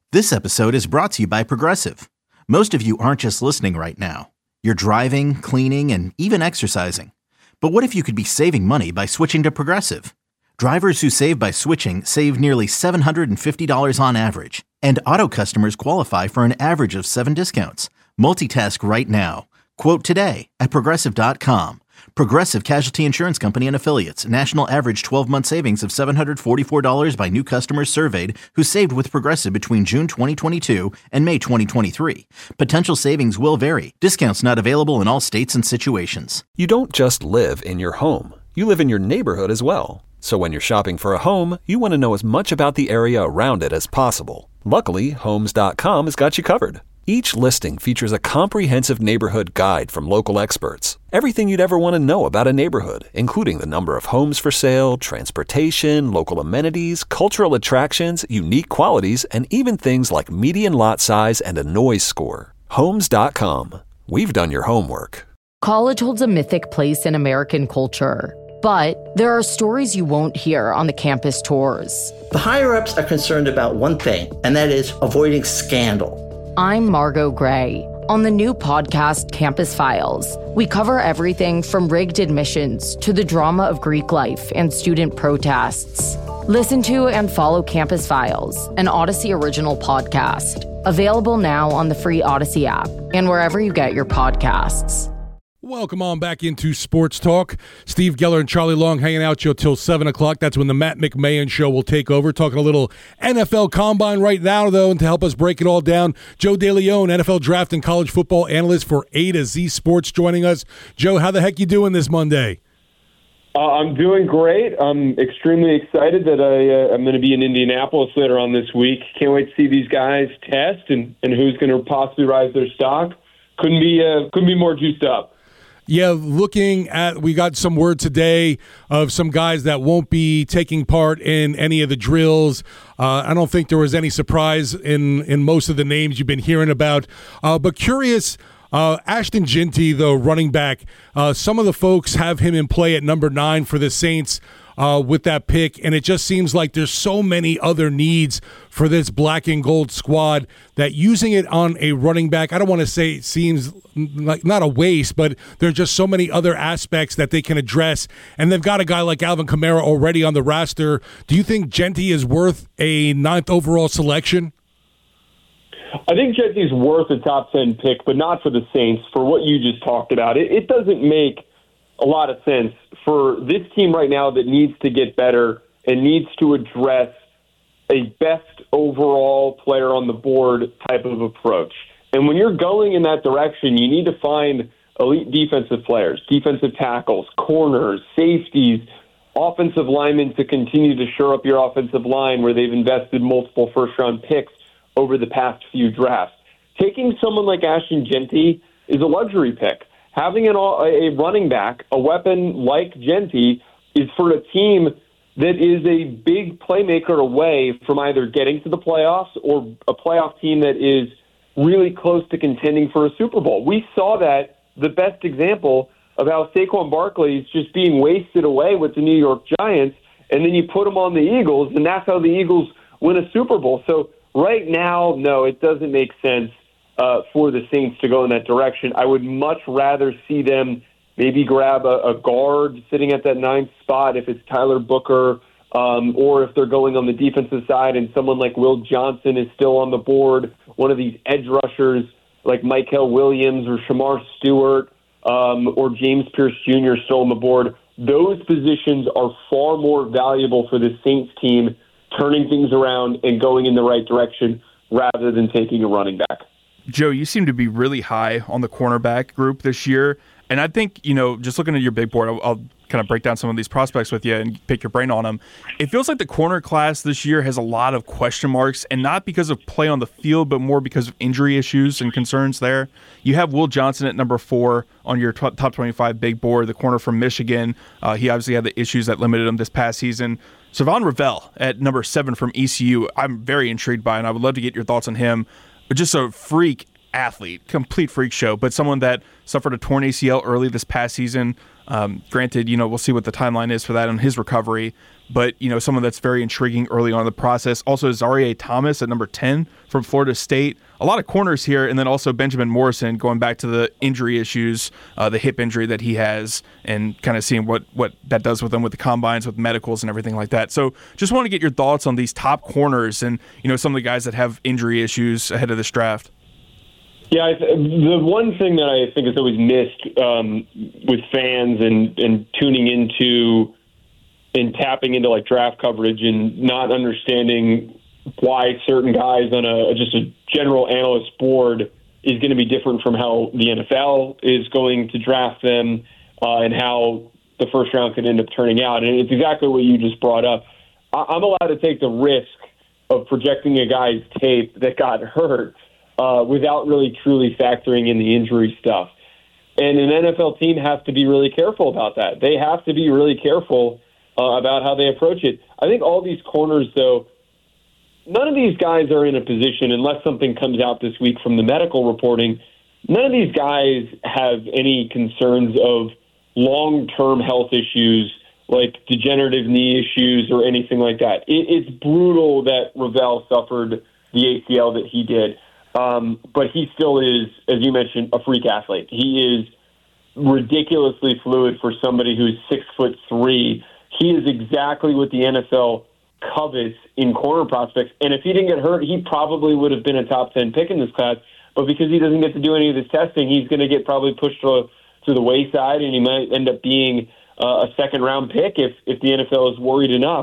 This episode is brought to you by Progressive. Most of you aren't just listening right now. You're driving, cleaning, and even exercising. But what if you could be saving money by switching to Progressive? Drivers who save by switching save nearly $750 on average. And auto customers qualify for an average of 7 discounts. Multitask right now. Quote today at Progressive.com. Progressive Casualty Insurance Company and Affiliates. National average 12-month savings of $744 by new customers surveyed who saved with Progressive between June 2022 and May 2023. Potential savings will vary. Discounts not available in all states and situations. You don't just live in your home. You live in your neighborhood as well. So when you're shopping for a home, you want to know as much about the area around it as possible. Luckily, Homes.com has got you covered. Each listing features a comprehensive neighborhood guide from local experts. Everything you'd ever want to know about a neighborhood, including the number of homes for sale, transportation, local amenities, cultural attractions, unique qualities, and even things like median lot size and a noise score. Homes.com. We've done your homework. College holds a mythic place in American culture, but there are stories you won't hear on the campus tours. The higher-ups are concerned about one thing, and that is avoiding scandal. I'm Margot Gray. On the new podcast, Campus Files, we cover everything from rigged admissions to the drama of Greek life and student protests. Listen to and follow Campus Files, an Odyssey original podcast. Available now on the free Odyssey app and wherever you get your podcasts. Welcome on back into Sports Talk. Steve Geller and Charlie Long hanging out till 7 o'clock. That's when the Matt McMahon Show will take over. Talking a little NFL Combine right now, though, and to help us break it all down, Joe DeLeon, NFL Draft and College Football Analyst for A to Z Sports, joining us. Joe, how the heck you doing this Monday? I'm doing great. I'm extremely excited that I'm going to be in Indianapolis later on this week. Can't wait to see these guys test and who's going to possibly rise their stock. Couldn't be more juiced up. Yeah, we got some word today of some guys that won't be taking part in any of the drills. I don't think there was any surprise in most of the names you've been hearing about. But curious, Ashton Jeanty, the running back, some of the folks have him in play at number 9 for the Saints with that pick, and it just seems like there's so many other needs for this black and gold squad that using it on a running back, I don't want to say it seems like not a waste, but there's just so many other aspects that they can address, and they've got a guy like Alvin Kamara already on the roster. Do you think Jeanty is worth a 9th overall selection? I think Jeanty's worth a top 10 pick, but not for the Saints, for what you just talked about. It doesn't make a lot of sense for this team right now that needs to get better and needs to address a best overall player on the board type of approach. And when you're going in that direction, you need to find elite defensive players, defensive tackles, corners, safeties, offensive linemen to continue to shore up your offensive line where they've invested multiple first-round picks over the past few drafts. Taking someone like Ashton Jeanty is a luxury pick. Having a running back, a weapon like Jeanty, is for a team that is a big playmaker away from either getting to the playoffs or a playoff team that is really close to contending for a Super Bowl. We saw that, the best example of how Saquon Barkley is just being wasted away with the New York Giants, and then you put him on the Eagles, and that's how the Eagles win a Super Bowl. So right now, no, it doesn't make sense for the Saints to go in that direction. I would much rather see them maybe grab a guard sitting at that 9th spot if it's Tyler Booker, or if they're going on the defensive side and someone like Will Johnson is still on the board, one of these edge rushers like Mykel Williams or Shamar Stewart or James Pierce Jr. still on the board. Those positions are far more valuable for the Saints team, turning things around and going in the right direction rather than taking a running back. Joe, you seem to be really high on the cornerback group this year. And I think, just looking at your big board, I'll kind of break down some of these prospects with you and pick your brain on them. It feels like the corner class this year has a lot of question marks, and not because of play on the field, but more because of injury issues and concerns there. You have Will Johnson at number 4 on your top 25 big board, the corner from Michigan. He obviously had the issues that limited him this past season. Savon Ravel at number 7 from ECU, I'm very intrigued by, and I would love to get your thoughts on him. Just a freak athlete, complete freak show, but someone that suffered a torn ACL early this past season. Granted, we'll see what the timeline is for that on his recovery, but, someone that's very intriguing early on in the process. Also, Zaire Thomas at number 10 from Florida State. A lot of corners here, and then also Benjamin Morrison going back to the injury issues, the hip injury that he has, and kind of seeing what that does with him with the combines, with medicals and everything like that. So just want to get your thoughts on these top corners and, some of the guys that have injury issues ahead of this draft. Yeah, the one thing that I think is always missed with fans and tuning into and tapping into like draft coverage and not understanding why certain guys on just a general analyst board is going to be different from how the NFL is going to draft them and how the first round could end up turning out. And it's exactly what you just brought up. I'm allowed to take the risk of projecting a guy's tape that got hurt without really truly factoring in the injury stuff. And an NFL team has to be really careful about that. They have to be really careful about how they approach it. I think all these corners, though, none of these guys are in a position, unless something comes out this week from the medical reporting, none of these guys have any concerns of long-term health issues like degenerative knee issues or anything like that. It's brutal that Ravel suffered the ACL that he did. But he still is, as you mentioned, a freak athlete. He is ridiculously fluid for somebody who's 6'3". He is exactly what the NFL covets in corner prospects. And if he didn't get hurt, he probably would have been a top 10 pick in this class. But because he doesn't get to do any of this testing, he's going to get probably pushed to the wayside, and he might end up being a second-round pick if the NFL is worried enough.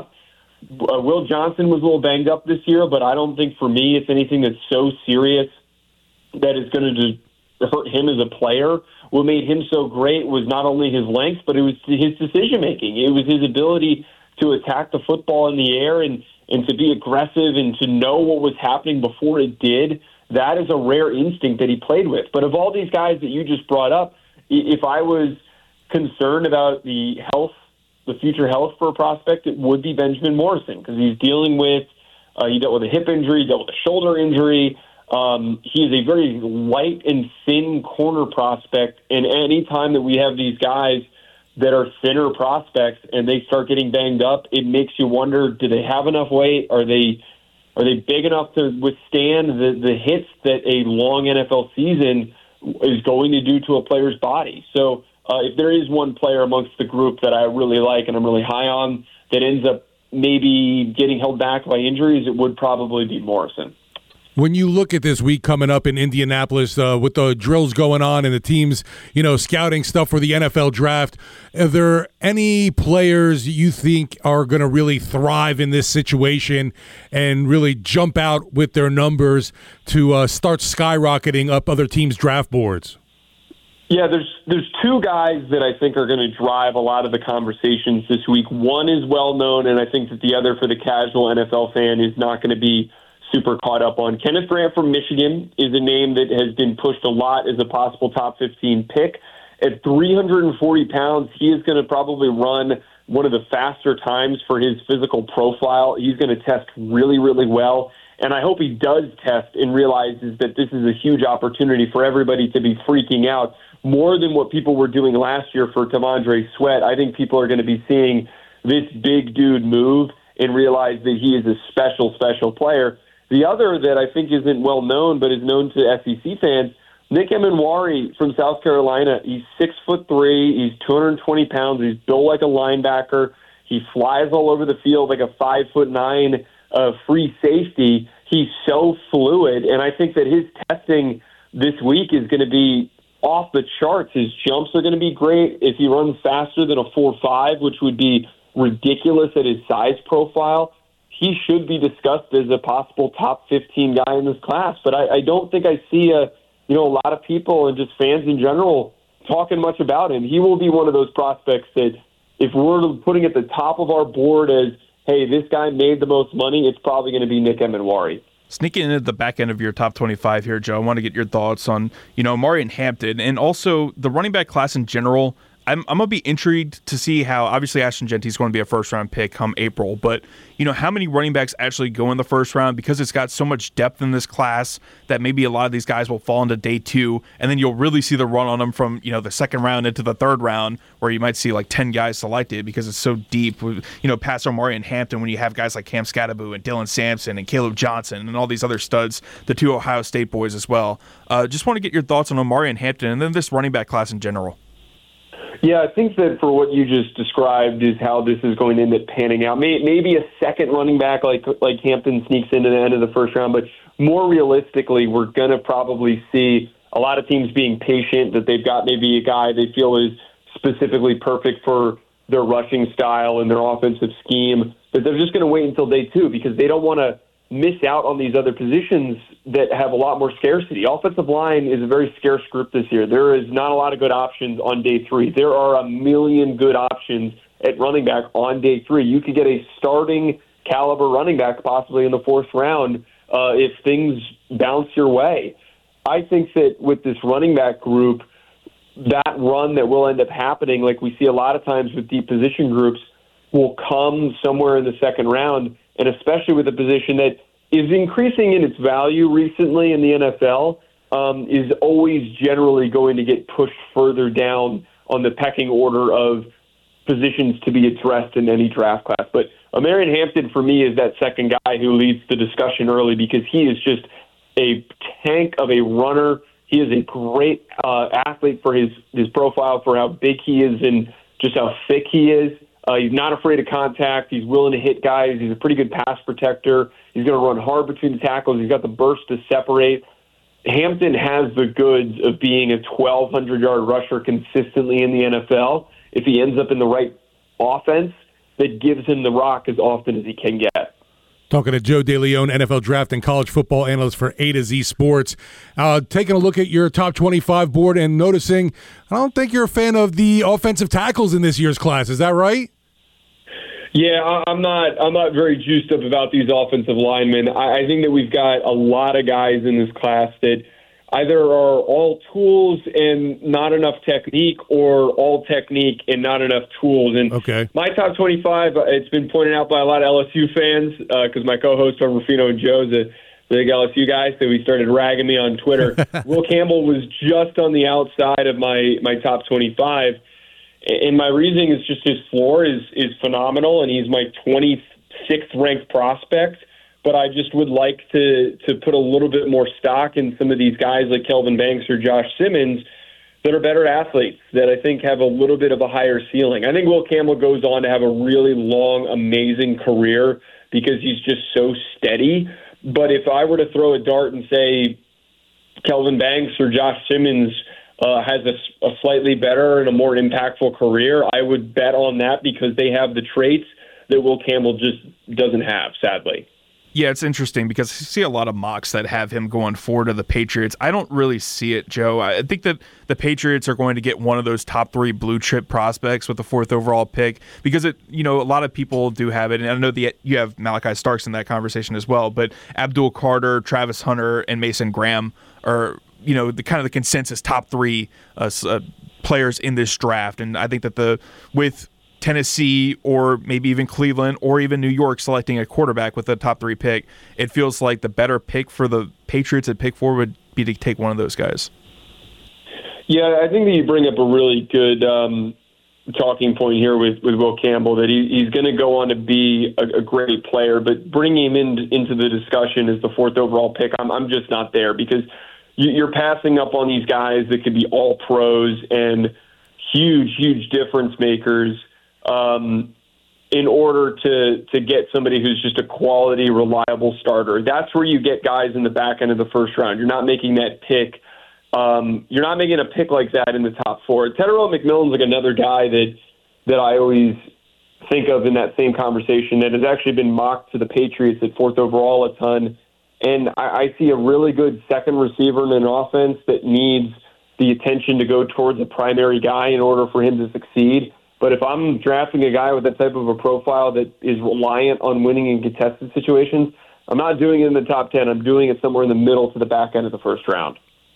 Will Johnson was a little banged up this year, but I don't think for me it's anything that's so serious that is going to hurt him as a player. What made him so great was not only his length, but it was his decision-making. It was his ability to attack the football in the air and to be aggressive and to know what was happening before it did. That is a rare instinct that he played with. But of all these guys that you just brought up, if I was concerned about the future health for a prospect, it would be Benjamin Morrison, because he's dealing with, he dealt with a hip injury, dealt with a shoulder injury. He is a very light and thin corner prospect, and any time that we have these guys that are thinner prospects and they start getting banged up, it makes you wonder, do they have enough weight? Are they big enough to withstand the hits that a long NFL season is going to do to a player's body? So if there is one player amongst the group that I really like and I'm really high on that ends up maybe getting held back by injuries, it would probably be Morrison. When you look at this week coming up in Indianapolis with the drills going on and the teams, scouting stuff for the NFL draft, are there any players you think are going to really thrive in this situation and really jump out with their numbers to start skyrocketing up other teams' draft boards? Yeah, there's two guys that I think are going to drive a lot of the conversations this week. One is well known, and I think that the other, for the casual NFL fan, is not going to be super caught up on. Kenneth Grant from Michigan is a name that has been pushed a lot as a possible top 15 pick. At 340 pounds, he is going to probably run one of the faster times for his physical profile. He's going to test really, really well. And I hope he does test and realizes that this is a huge opportunity for everybody to be freaking out more than what people were doing last year for T'Vondre Sweat. I think people are going to be seeing this big dude move and realize that he is a special, special player. The other that I think isn't well known, but is known to SEC fans, Nick Emenwari from South Carolina. He's 6'3", he's 220 pounds, he's built like a linebacker. He flies all over the field like a 5'9" free safety. He's so fluid, and I think that his testing this week is going to be off the charts. His jumps are going to be great. If he runs faster than a 4.5, which would be ridiculous at his size profile, he should be discussed as a possible top 15 guy in this class. But I don't think I see a lot of people and just fans in general talking much about him. He will be one of those prospects that if we're putting at the top of our board as, hey, this guy made the most money, it's probably going to be Nick Emenwari. Sneaking into the back end of your top 25 here, Joe, I want to get your thoughts on, Amari and Hampton, and also the running back class in general. I'm going to be intrigued to see how, obviously Ashton Jeanty is going to be a first-round pick come April, but how many running backs actually go in the first round, because it's got so much depth in this class that maybe a lot of these guys will fall into day 2, and then you'll really see the run on them from the second round into the third round, where you might see like 10 guys selected because it's so deep. Past Omari and Hampton, when you have guys like Cam Scatterbo and Dylan Sampson and Caleb Johnson and all these other studs, the 2 Ohio State boys as well. Just want to get your thoughts on Omari and Hampton and then this running back class in general. Yeah, I think that for what you just described is how this is going to end up panning out. Maybe a second running back like Hampton sneaks into the end of the first round, but more realistically, we're going to probably see a lot of teams being patient, that they've got maybe a guy they feel is specifically perfect for their rushing style and their offensive scheme, that they're just going to wait until day 2 because they don't want to miss out on these other positions that have a lot more scarcity. Offensive line is a very scarce group this year. There is not a lot of good options on day 3. There are a million good options at running back on day 3. You could get a starting caliber running back possibly in the 4th round if things bounce your way. I think that with this running back group, that run that will end up happening, like we see a lot of times with deep position groups, will come somewhere in the second round, and especially with a position that is increasing in its value recently in the NFL, is always generally going to get pushed further down on the pecking order of positions to be addressed in any draft class. But Omarion Hampton, for me, is that second guy who leads the discussion early because he is just a tank of a runner. He is a great athlete for his profile, for how big he is and just how thick he is. He's not afraid of contact. He's willing to hit guys. He's a pretty good pass protector. He's going to run hard between the tackles. He's got the burst to separate. Hampton has the goods of being a 1,200-yard rusher consistently in the NFL if he ends up in the right offense that gives him the rock as often as he can get. Talking to Joe DeLeon, NFL draft and college football analyst for A to Z Sports. Taking a look at your top 25 board and noticing, I don't think you're a fan of the offensive tackles in this year's class. Is that right? Yeah, I'm not very juiced up about these offensive linemen. I think that we've got a lot of guys in this class that either are all tools and not enough technique, or all technique and not enough tools. And My top 25, it's been pointed out by a lot of LSU fans because my co-host on Rufino and Joe's a big LSU guy, so he started ragging me on Twitter. Will Campbell was just on the outside of my top 25. And my reasoning is just his floor is phenomenal, and he's my 26th ranked prospect. But I just would like to put a little bit more stock in some of these guys like Kelvin Banks or Josh Simmons that are better athletes, that I think have a little bit of a higher ceiling. I think Will Campbell goes on to have a really long, amazing career because he's just so steady. But if I were to throw a dart and say Kelvin Banks or Josh Simmons has a slightly better and a more impactful career, I would bet on that because they have the traits that Will Campbell just doesn't have, sadly. Yeah, it's interesting because you see a lot of mocks that have him going forward to the Patriots. I don't really see it, Joe. I think that the Patriots are going to get one of those top 3 blue chip prospects with the 4th overall pick because a lot of people do have it. And I know that you have Malachi Starks in that conversation as well, but Abdul Carter, Travis Hunter, and Mason Graham are the kind of the consensus top 3 players in this draft. And I think that with Tennessee or maybe even Cleveland or even New York selecting a quarterback with a top 3 pick, it feels like the better pick for the Patriots at pick 4 would be to take one of those guys. Yeah, I think that you bring up a really good talking point here with Will Campbell, that he's going to go on to be a great player, but bringing him into the discussion as the 4th overall pick, I'm just not there because you're passing up on these guys that could be all pros and huge difference makers in order to get somebody who's just a quality, reliable starter. That's where you get guys in the back end of the first round. You're not making that pick. You're not making a pick like that in the top 4. Tedderell McMillan's like another guy that I always think of in that same conversation that has actually been mocked to the Patriots at 4th overall a ton. And I see a really good second receiver in an offense that needs the attention to go towards a primary guy in order for him to succeed. But if I'm drafting a guy with that type of a profile that is reliant on winning in contested situations, I'm not doing it in the top 10. I'm doing it somewhere in the middle to the back end of the first round.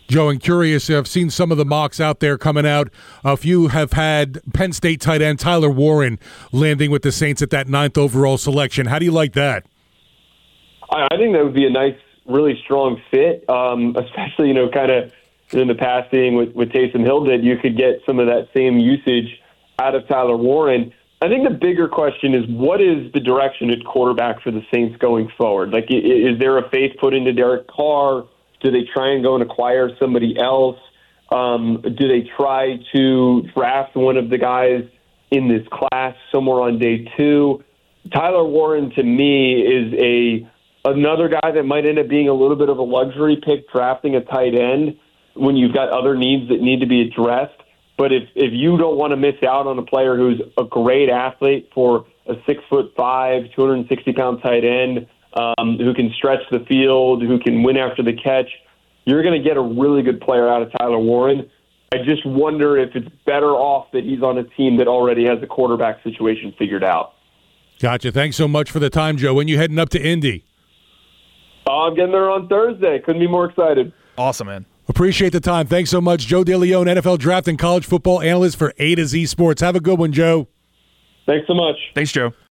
Joe, and curious, I've seen some of the mocks out there coming out. A few have had Penn State tight end Tyler Warren landing with the Saints at that 9th overall selection. How do you like that? I think that would be a nice, really strong fit, especially, kind of in the passing with Taysom Hill did. You could get some of that same usage out of Tyler Warren. I think the bigger question is, what is the direction at quarterback for the Saints going forward? Like, is there a faith put into Derek Carr? Do they try and go and acquire somebody else? Do they try to draft one of the guys in this class somewhere on day 2? Tyler Warren, to me, is another guy that might end up being a little bit of a luxury pick, drafting a tight end when you've got other needs that need to be addressed. But if you don't want to miss out on a player who's a great athlete for a 6'5", 260-pound tight end who can stretch the field, who can win after the catch, you're going to get a really good player out of Tyler Warren. I just wonder if it's better off that he's on a team that already has a quarterback situation figured out. Gotcha. Thanks so much for the time, Joe. When you heading up to Indy? I'm getting there on Thursday. Couldn't be more excited. Awesome, man. Appreciate the time. Thanks so much. Joe DeLeon, NFL draft and college football analyst for A to Z Sports. Have a good one, Joe. Thanks so much. Thanks, Joe.